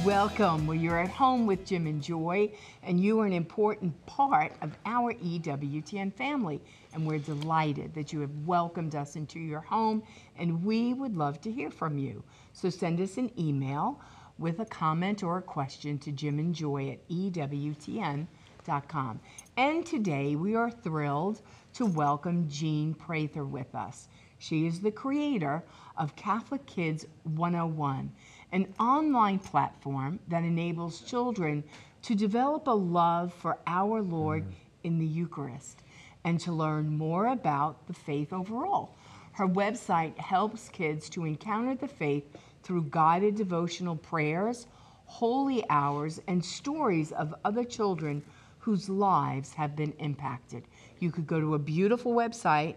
Welcome. Well, you're at home with Jim and Joy, and you are an important part of our EWTN family. And we're delighted that you have welcomed us into your home, and we would love to hear from you. So send us an email with a comment or a question to jimandjoy@ewtn.com. And today we are thrilled to welcome Jean Prather with us. She is the creator of Catholic Kids 101, an online platform that enables children to develop a love for our Lord in the Eucharist and to learn more about the faith overall. Her website helps kids to encounter the faith through guided devotional prayers, holy hours, and stories of other children whose lives have been impacted. You could go to a beautiful website,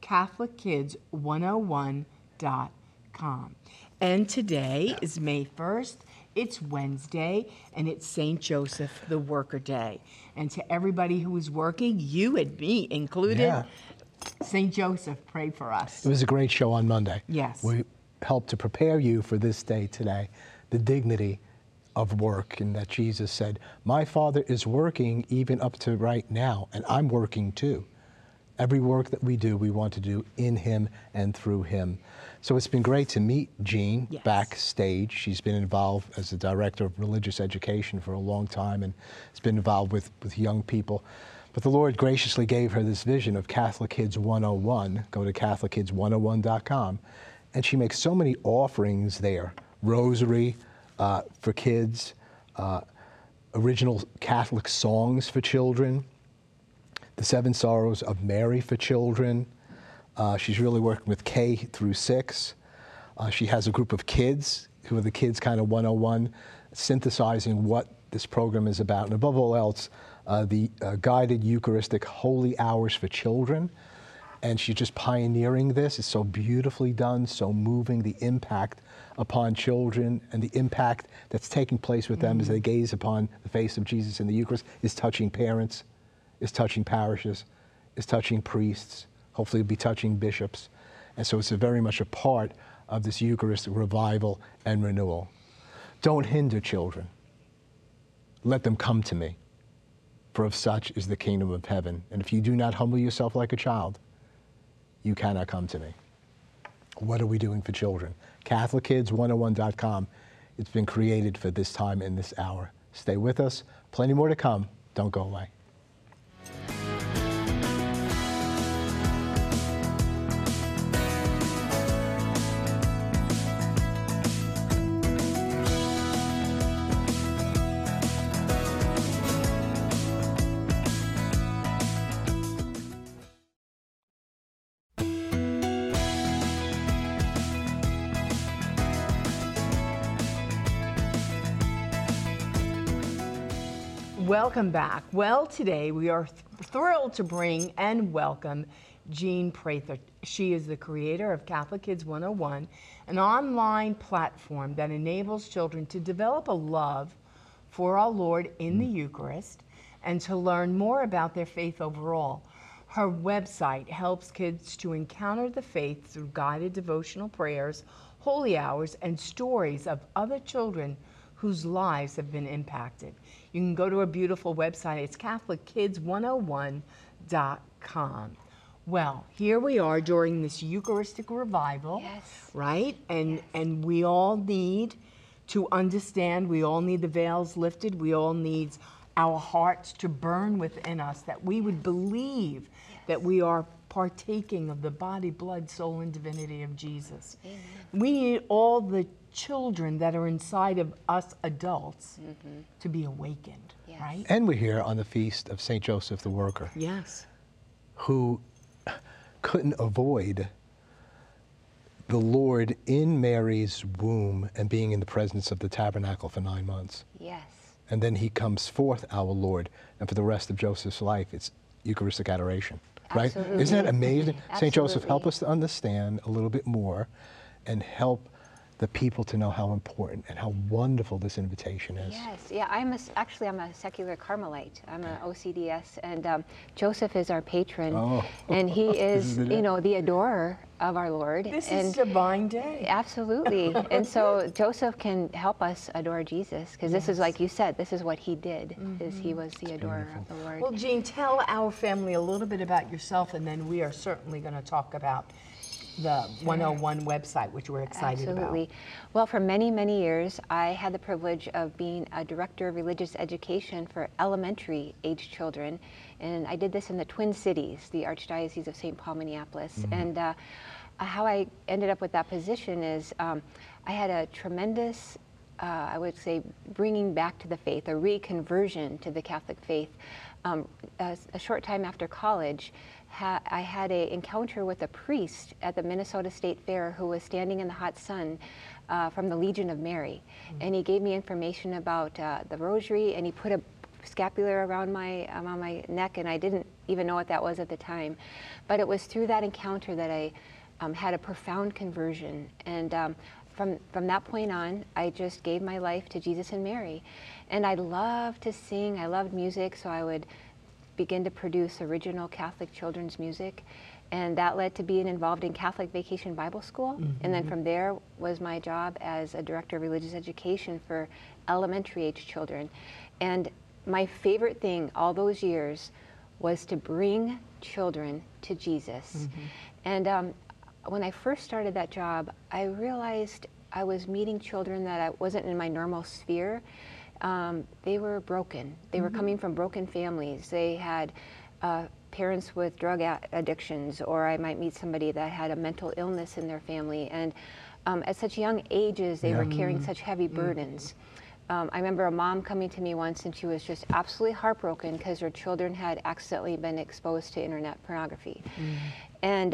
CatholicKids101.com. And today is May 1st. It's Wednesday, and it's St. Joseph the Worker Day. And to everybody who is working, you and me included, St. Joseph, pray for us. It was a great show on Monday. Yes. We helped to prepare you for this day today, the dignity of work, and that Jesus said, my Father is working even up to right now, and I'm working too. Every work that we do, we want to do in him and through him. So it's been great to meet Jean backstage. She's been involved as the director of religious education for a long time and has been involved with young people. But the Lord graciously gave her this vision of Catholic Kids 101. Go to CatholicKids101.com. And she makes so many offerings there. Rosary for kids, original Catholic songs for children, the Seven Sorrows of Mary for children. She's really working with K through 6. She has a group of kids who are the Kids kind of 101, synthesizing what this program is about. And above all else, the guided Eucharistic holy hours for children. And she's just pioneering this. It's so beautifully done, so moving, the impact upon children and the impact that's taking place with them as they gaze upon the face of Jesus in the Eucharist is touching parents, is touching parishes, is touching priests, hopefully it'll be touching bishops. And so it's very much a part of this Eucharistic revival and renewal. Don't hinder children. Let them come to me, for of such is the kingdom of heaven. And if you do not humble yourself like a child, you cannot come to me. What are we doing for children? CatholicKids101.com. It's been created for this time and this hour. Stay with us. Plenty more to come. Don't go away. Welcome back. Well, today we are thrilled to bring and welcome Jean Prather. She is the creator of Catholic Kids 101, an online platform that enables children to develop a love for our Lord in the Eucharist and to learn more about their faith overall. Her website helps kids to encounter the faith through guided devotional prayers, holy hours, and stories of other children whose lives have been impacted. You can go to a beautiful website. It's CatholicKids101.com. Well, here we are during this Eucharistic revival, right? And we all need to understand, we all need the veils lifted, we all need our hearts to burn within us, that we would believe that we are partaking of the body, blood, soul, and divinity of Jesus. Amen. We need all the children that are inside of us adults to be awakened, right? And we're here on the feast of St. Joseph the Worker. Yes. Who couldn't avoid the Lord in Mary's womb and being in the presence of the tabernacle for 9 months. Yes. And then he comes forth, our Lord, and for the rest of Joseph's life, it's Eucharistic adoration, right? Absolutely. Isn't that amazing? Absolutely. St. Joseph, help us to understand a little bit more and help the people to know how important and how wonderful this invitation is. Yes, yeah, actually I'm a secular Carmelite. I'm an OCDS, and Joseph is our patron, Oh. and he This is, is the day. you know, the adorer of our Lord. This and is Divine Day. Absolutely, and so Joseph can help us adore Jesus, because this is, Yes. like you said, this is what he did, is he was the adorer of the Lord. Well, Jean, tell our family a little bit about yourself, and then we are certainly going to talk about the 101 website, which we're excited Absolutely. Well, for many, many years, I had the privilege of being a director of religious education for elementary age children. And I did this in the Twin Cities, the Archdiocese of St. Paul, Minneapolis. And how I ended up with that position is I had a tremendous, I would say, bringing back to the faith, a reconversion to the Catholic faith. A short time after college, I had an encounter with a priest at the Minnesota State Fair who was standing in the hot sun from the Legion of Mary. And he gave me information about the rosary, and he put a scapular around my neck, and I didn't even know what that was at the time. But it was through that encounter that I had a profound conversion. And from that point on, I just gave my life to Jesus and Mary. And I loved to sing, I loved music, so I would begin to produce original Catholic children's music. And that led to being involved in Catholic Vacation Bible School. And then from there was my job as a director of religious education for elementary age children. And my favorite thing all those years was to bring children to Jesus. And when I first started that job, I realized I was meeting children that I wasn't in my normal sphere. They were broken. They were coming from broken families. They had parents with drug addictions, or I might meet somebody that had a mental illness in their family. And at such young ages, they were carrying such heavy burdens. I remember a mom coming to me once, and she was just absolutely heartbroken because her children had accidentally been exposed to internet pornography. And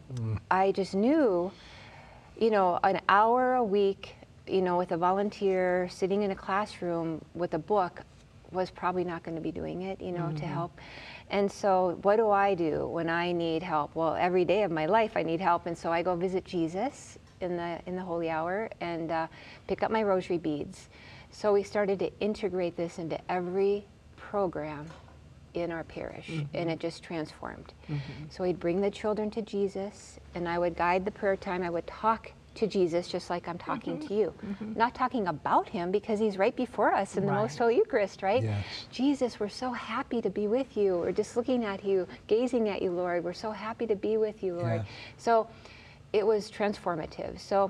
I just knew, you know, an hour a week, you know, with a volunteer sitting in a classroom with a book was probably not going to be doing it, you know, to help. And so what do I do when I need help? Well, every day of my life I need help, and so I go visit Jesus in the Holy Hour and pick up my rosary beads. So we started to integrate this into every program in our parish, and it just transformed. So we'd bring the children to Jesus, and I would guide the prayer time. I would talk to Jesus just like I'm talking to you. Not talking about him, because he's right before us in the Most Holy Eucharist, right? Yes. Jesus, we're so happy to be with you. We're just looking at you, gazing at you, Lord. We're so happy to be with you, Lord. Yes. So it was transformative. So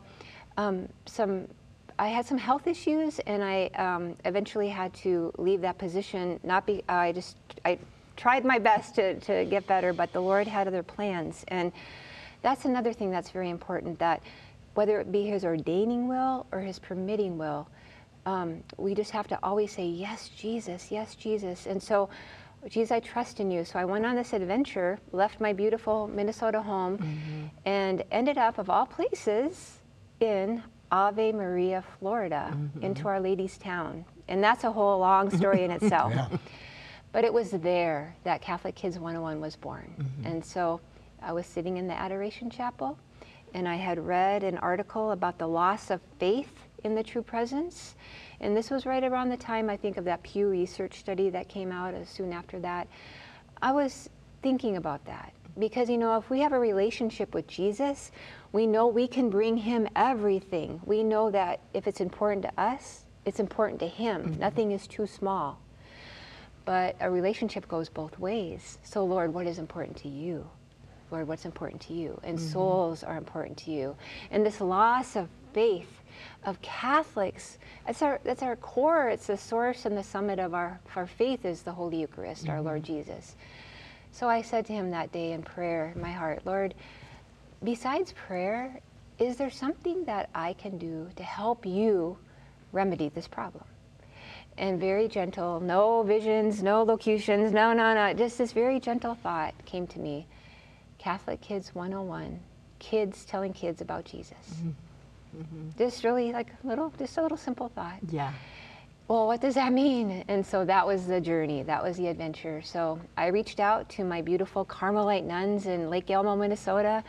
I had some health issues, and I eventually had to leave that position. I tried my best to get better, but the Lord had other plans. And that's another thing that's very important, that whether it be his ordaining will or his permitting will, we just have to always say, yes, Jesus, yes, Jesus. And so, Jesus, I trust in you. So I went on this adventure, left my beautiful Minnesota home, and ended up, of all places, in Ave Maria, Florida, into Our Lady's town. And that's a whole long story in itself. But it was there that Catholic Kids 101 was born. And so I was sitting in the Adoration Chapel, and I had read an article about the loss of faith in the true presence. And this was right around the time, I think, of that Pew Research study that came out soon after that. I was thinking about that. Because, you know, if we have a relationship with Jesus, we know we can bring him everything. We know that if it's important to us, it's important to him. Nothing is too small. But a relationship goes both ways. So, Lord, what is important to you? Lord, what's important to you? And souls are important to you. And this loss of faith of Catholics, that's our core. It's the source and the summit of our faith is the Holy Eucharist, our Lord Jesus. So I said to him that day in prayer, in my heart, Lord, besides prayer, is there something that I can do to help you remedy this problem? And very gentle, no visions, no locutions, no, just this very gentle thought came to me. Catholic Kids 101, kids telling kids about Jesus. Just really like just a little simple thought. Yeah. Well, what does that mean? And so that was the journey, that was the adventure. So I reached out to my beautiful Carmelite nuns in Lake Elmo, Minnesota,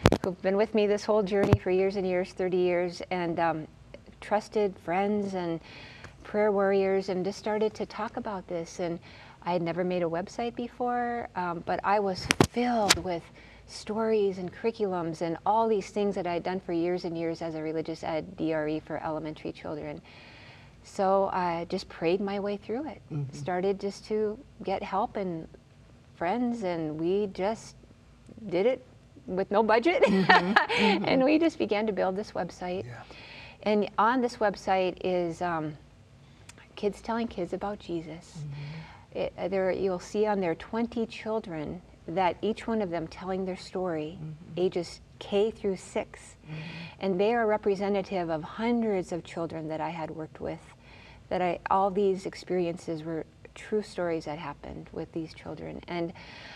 who've been with me this whole journey for years and years, 30 years, and trusted friends and prayer warriors, and just started to talk about this. And I had never made a website before, but I was filled with stories and curriculums and all these things that I had done for years and years as a religious ed DRE for elementary children. So I just prayed my way through it. Started just to get help and friends, and we just did it with no budget. And we just began to build this website. Yeah. And on this website is kids telling kids about Jesus. You'll see on there 20 children, that each one of them telling their story, ages K through 6. And they are representative of hundreds of children that I had worked with. All these experiences were true stories that happened with these children. And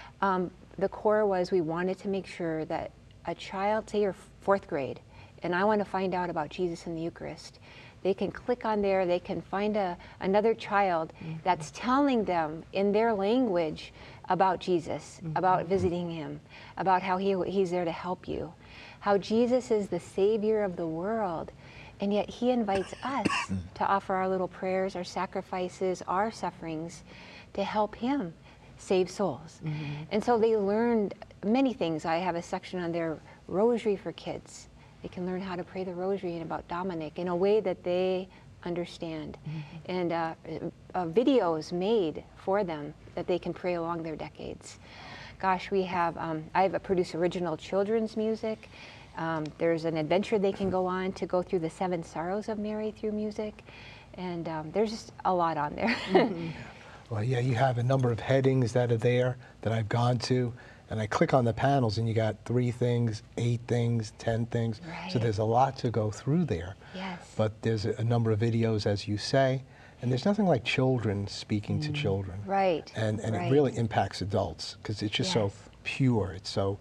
the core was, we wanted to make sure that a child, say you're 4th grade, and I want to find out about Jesus in the Eucharist, they can click on there, they can find another child that's telling them in their language about Jesus, about visiting him, about how he's there to help you, how Jesus is the Savior of the world, and yet he invites us to offer our little prayers, our sacrifices, our sufferings to help him save souls. And so they learned many things. I have a section on there, Rosary for kids. They can learn how to pray the Rosary and about Dominic in a way that they understand. And videos made for them that they can pray along their decades. Gosh, we have, I've produced original children's music. There's an adventure they can go on to go through the 7 sorrows of Mary through music. And there's just a lot on there. Well, yeah, you have a number of headings that are there that I've gone to, and I click on the panels and you got 3 things, 8 things, 10 things. Right. So there's a lot to go through there. Yes. But there's a number of videos, as you say, and there's nothing like children speaking to children. Right. And right. it really impacts adults because it's just so Yes. pure. It's so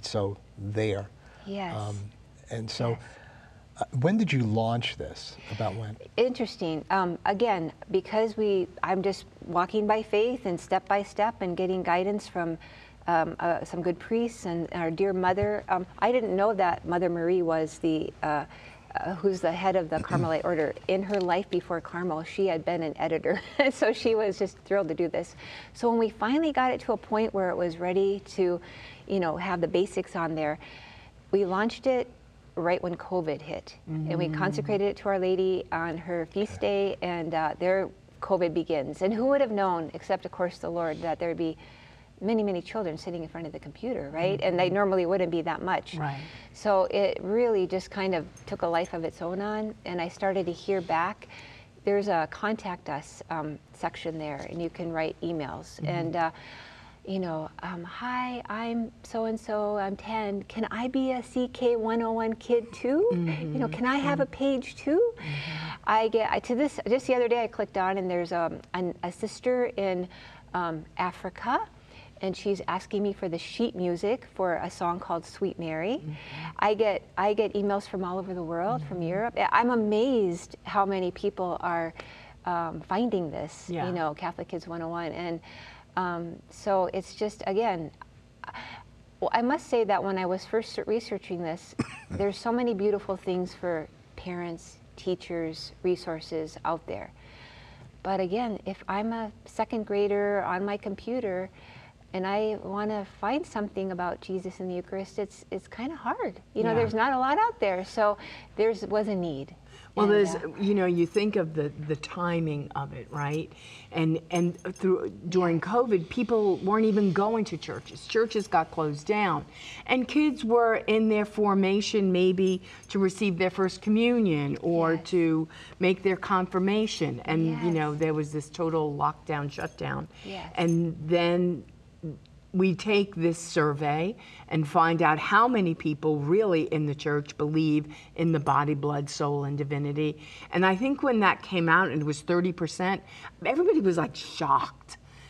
there. Yes. And so, Yes. When did you launch this? About when? Interesting. Again, because I'm just walking by faith and step by step and getting guidance from some good priests and our dear mother. I didn't know that Mother Marie was who's the head of the Carmelite order. In her life before Carmel, she had been an editor. So she was just thrilled to do this. So when we finally got it to a point where it was ready to, have the basics on there, we launched it right when COVID hit. And we consecrated it to Our Lady on her feast day, and there COVID begins. And who would have known, except of course the Lord, that there'd be many, many children sitting in front of the computer, right? And they normally wouldn't be that much. Right. So it really just kind of took a life of its own on, and I started to hear back. There's a contact us section there, and you can write emails. And hi, I'm so-and-so, I'm 10. Can I be a CK 101 kid too? Can I have a page too? I get to this, just the other day I clicked on, and there's a sister in Africa, and she's asking me for the sheet music for a song called Sweet Mary. I get emails from all over the world, from Europe. I'm amazed how many people are finding this, Catholic Kids 101. And so it's just, again, I must say that when I was first researching this, there's so many beautiful things for parents, teachers, resources out there. But again, if I'm a 2nd grader on my computer and I want to find something about Jesus in the Eucharist, it's kind of hard. There's not a lot out there. So there was a need. Well, there's, you think of the timing of it, right? And during COVID, people weren't even going to churches. Churches got closed down. And kids were in their formation maybe to receive their first communion or to make their confirmation. And, there was this total lockdown, shutdown. Yes. And then we take this survey and find out how many people really in the church believe in the body, blood, soul, and divinity. And I think when that came out and it was 30%, everybody was like shocked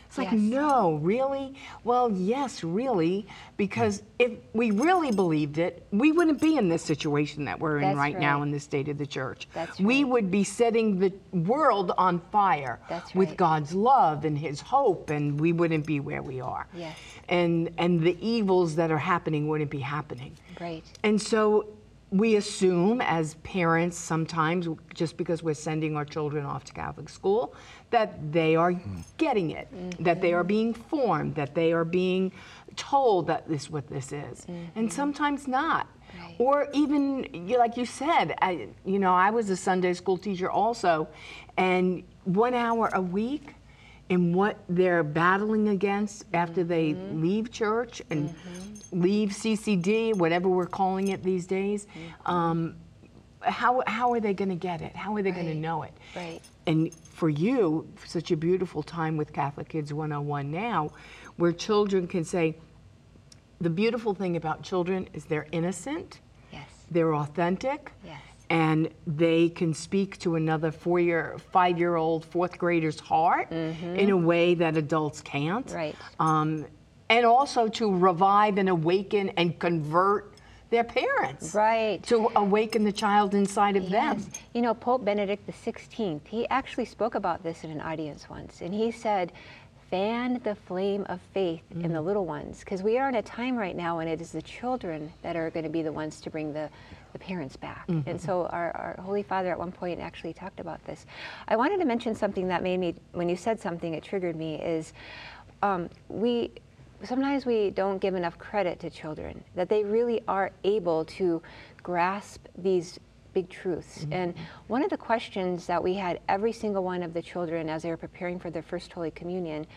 It's like, Yes. no, really? Well, yes, really, because if we really believed it, we wouldn't be in this situation that we're in That's right now right. in the state of the church. That's We right. would be setting the world on fire That's with right. God's love and his hope, and we wouldn't be where we are. Yes. And the evils that are happening wouldn't be happening. Right. And so we assume as parents sometimes, just because we're sending our children off to Catholic school, that they are getting it, that they are being formed, that they are being told that this is what this is. And sometimes not. Right. Or even, like you said, I was a Sunday school teacher also, and 1 hour a week in what they're battling against after they leave church and leave CCD, whatever we're calling it these days, how are they going to get it? How are they going to Right. know it? Right. And for you, such a beautiful time with Catholic Kids 101 now, where children can say, the beautiful thing about children is they're innocent, Yes. they're authentic, Yes. and they can speak to another 5-year-old, fourth grader's heart in a way that adults can't. Right. And also to revive and awaken and convert their parents. Right. To awaken the child inside of Yes. them. You know, Pope Benedict XVI, he actually spoke about this in an audience once, and he said, fan the flame of faith in the little ones, because we are in a time right now when it is the children that are going to be the ones to bring the parents back. And so our Holy Father at one point actually talked about this. I wanted to mention something that made me, when you said something, it triggered me, is sometimes we don't give enough credit to children, that they really are able to grasp these big truths. And one of the questions that we had every single one of the children as they were preparing for their first Holy Communion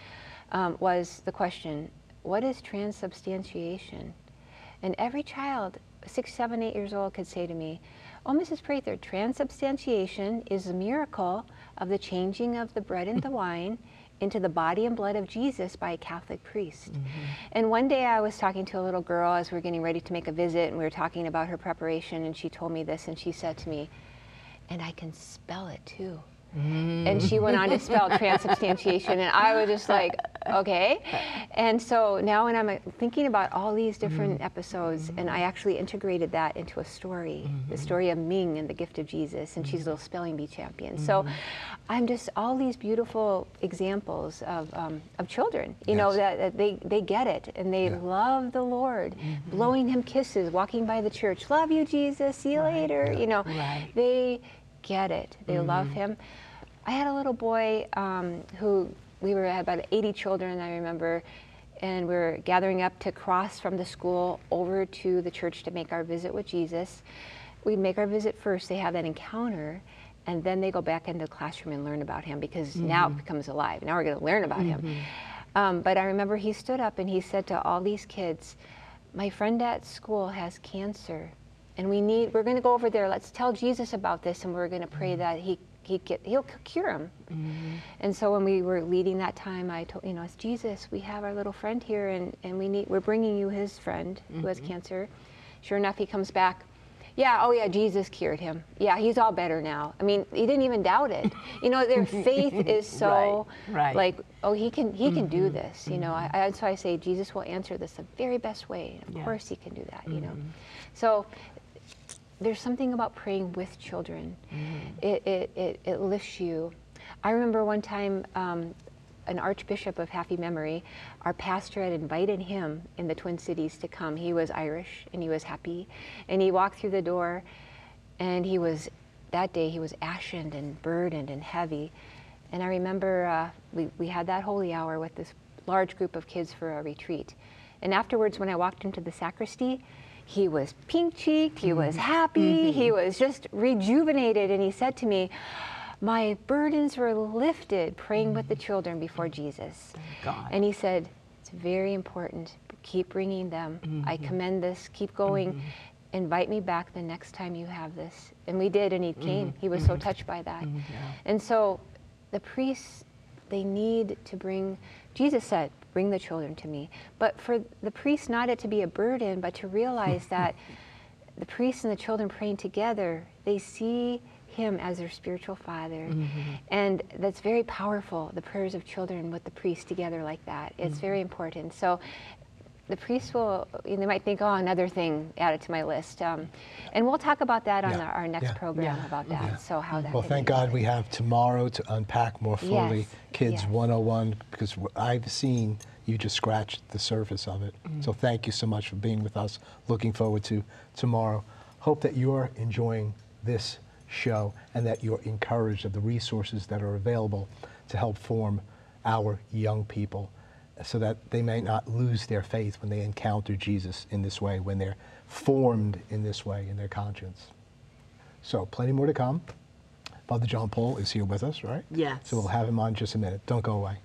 was the question, what is transubstantiation? And every child, 6, 7, 8 years old, could say to me, oh, Mrs. Prather, transubstantiation is a miracle of the changing of the bread and the wine into the body and blood of Jesus by a Catholic priest. And one day I was talking to a little girl as we were getting ready to make a visit, and we were talking about her preparation, and she told me this, and she said to me, and I can spell it too. And she went on to spell transubstantiation, and I was just like, okay. And so now when I'm thinking about all these different episodes, and I actually integrated that into a story, the story of Ming and the gift of Jesus, and she's a little spelling bee champion. So I'm just all these beautiful examples of children, you know, that they get it, and they love the Lord, blowing him kisses, walking by the church, love you, Jesus, see you later, you know. They get it. They love him. I had a little boy who we had about 80 children, I remember, and we were gathering up to cross from the school over to the church to make our visit with Jesus. We make our visit first. They have that encounter, and then they go back into the classroom and learn about him, because now it becomes alive. Now we're going to learn about him. But I remember he stood up and he said to all these kids, my friend at school has cancer, and we're going to go over there. Let's tell Jesus about this, and we're going to pray that he'll cure him. And so when we were leading that time, I told, it's Jesus, we have our little friend here, and we're bringing you his friend who has cancer. Sure enough, he comes back. Yeah, oh yeah, Jesus cured him. Yeah, he's all better now. I mean, he didn't even doubt it. Their faith is so like, oh, he can do this. So I say Jesus will answer this the very best way. Of course, he can do that. So there's something about praying with children. It lifts you. I remember one time, an archbishop of happy memory, our pastor had invited him in the Twin Cities to come. He was Irish and he was happy. And he walked through the door, and that day he was ashened and burdened and heavy. And I remember we had that holy hour with this large group of kids for a retreat. And afterwards, when I walked into the sacristy, he was pink-cheeked, he was happy, he was just rejuvenated, and he said to me, my burdens were lifted praying with the children before Jesus. And he said, it's very important, keep bringing them. I commend this, keep going. Invite me back the next time you have this. And we did, and he came. He was so touched by that. And so the priests, they need to bring, Jesus said, bring the children to me. But for the priests, not it to be a burden, but to realize that the priests and the children praying together, they see him as their spiritual father. And that's very powerful, the prayers of children with the priest together like that. It's very important. So the priest will, they might think, oh, another thing added to my list. And we'll talk about that on our next program about that. So how that Well, thank God we have tomorrow to unpack more fully Kids 101, because I've seen you just scratched the surface of it. So thank you so much for being with us. Looking forward to tomorrow. Hope that you're enjoying this show and that you're encouraged of the resources that are available to help form our young people, so that they may not lose their faith when they encounter Jesus in this way, when they're formed in this way in their conscience. So plenty more to come. Father John Paul is here with us, right? Yes. So we'll have him on in just a minute. Don't go away.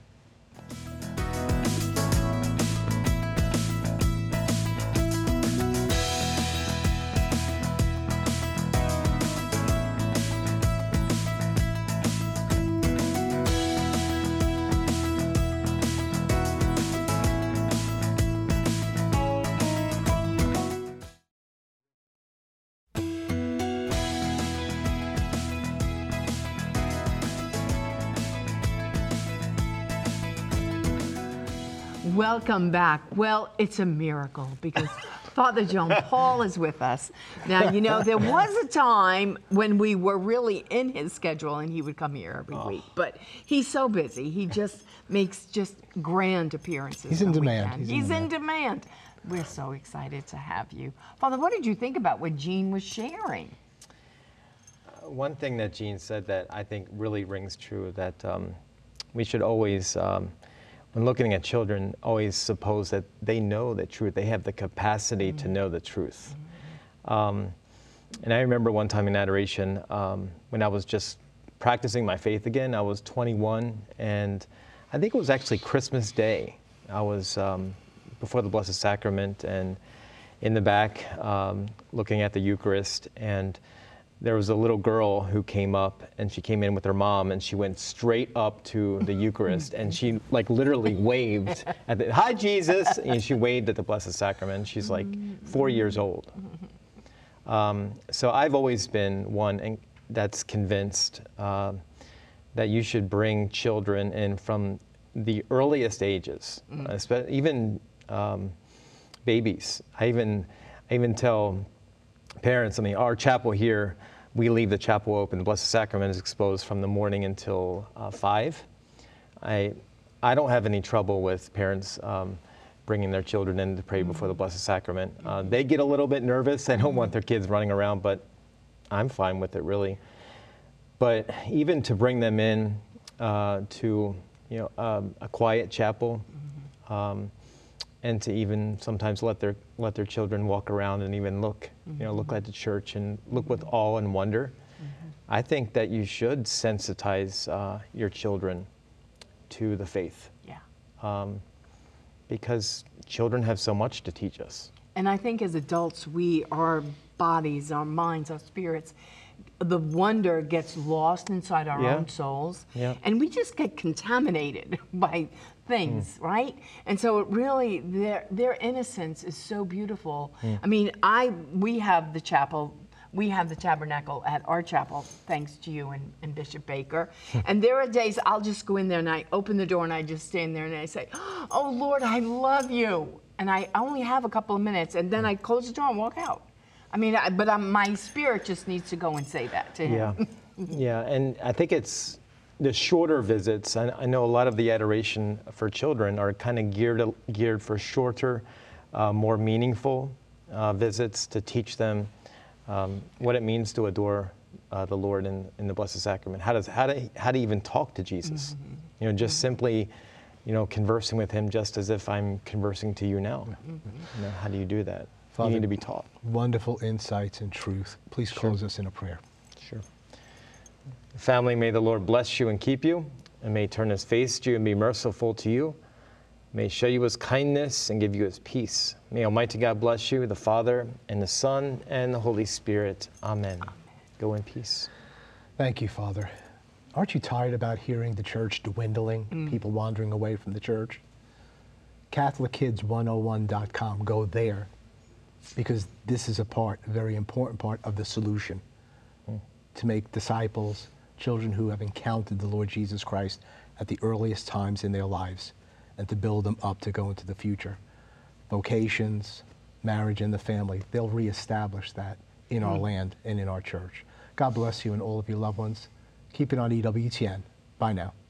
Welcome back. Well, it's a miracle because Father John Paul is with us. Now, you know, there was a time when we were really in his schedule and he would come here every week, but he's so busy. He just makes just grand appearances. He's in demand. He's in demand. We're so excited to have you. Father, what did you think about what Jean was sharing? One thing that Jean said that I think really rings true, that we should always, when looking at children, always suppose that they know the truth. They have the capacity to know the truth. And I remember one time in adoration, when I was just practicing my faith again, I was 21, and I think it was actually Christmas Day. I was before the Blessed Sacrament and in the back looking at the Eucharist, and there was a little girl who came up, and she came in with her mom, and she went straight up to the Eucharist, and she like literally waved at the, "Hi, Jesus," and she waved at the Blessed Sacrament. She's like 4 years old. So I've always been one that's convinced that you should bring children in from the earliest ages, even babies. I even tell parents, I mean, our chapel here, we leave the chapel open. The Blessed Sacrament is exposed from the morning until 5. I don't have any trouble with parents bringing their children in to pray before the Blessed Sacrament. They get a little bit nervous. They don't want their kids running around, but I'm fine with it, really. But even to bring them in to a quiet chapel, and to even sometimes let their children walk around and even look at the church and look with awe and wonder. I think that you should sensitize your children to the faith. Yeah. Because children have so much to teach us. And I think as adults, our bodies, our minds, our spirits, the wonder gets lost inside our own souls. Yeah. And we just get contaminated by things, right? And so it really, their innocence is so beautiful. I mean, we have the chapel, we have the tabernacle at our chapel, thanks to you and Bishop Baker. And there are days I'll just go in there and I open the door and I just stand there and I say, "Oh Lord, I love you." And I only have a couple of minutes and then I close the door and walk out. I mean, my spirit just needs to go and say that to him. Yeah, and I think it's the shorter visits. I know a lot of the adoration for children are kind of geared for shorter, more meaningful visits to teach them what it means to adore the Lord in the Blessed Sacrament. How to even talk to Jesus? Just simply, conversing with him just as if I'm conversing to you now. How do you do that? Father, you need to be taught. Wonderful insights and truth. Please close us in a prayer. Sure. Family, may the Lord bless you and keep you, and may he turn his face to you and be merciful to you. May he show you his kindness and give you his peace. May Almighty God bless you, the Father, and the Son, and the Holy Spirit. Amen. Go in peace. Thank you, Father. Aren't you tired about hearing the church dwindling, people wandering away from the church? CatholicKids101.com. Go there, because this is a very important part of the solution. to make disciples, children who have encountered the Lord Jesus Christ at the earliest times in their lives, and to build them up to go into the future. Vocations, marriage, and the family, they'll reestablish that in our land and in our church. God bless you and all of your loved ones. Keep it on EWTN. Bye now.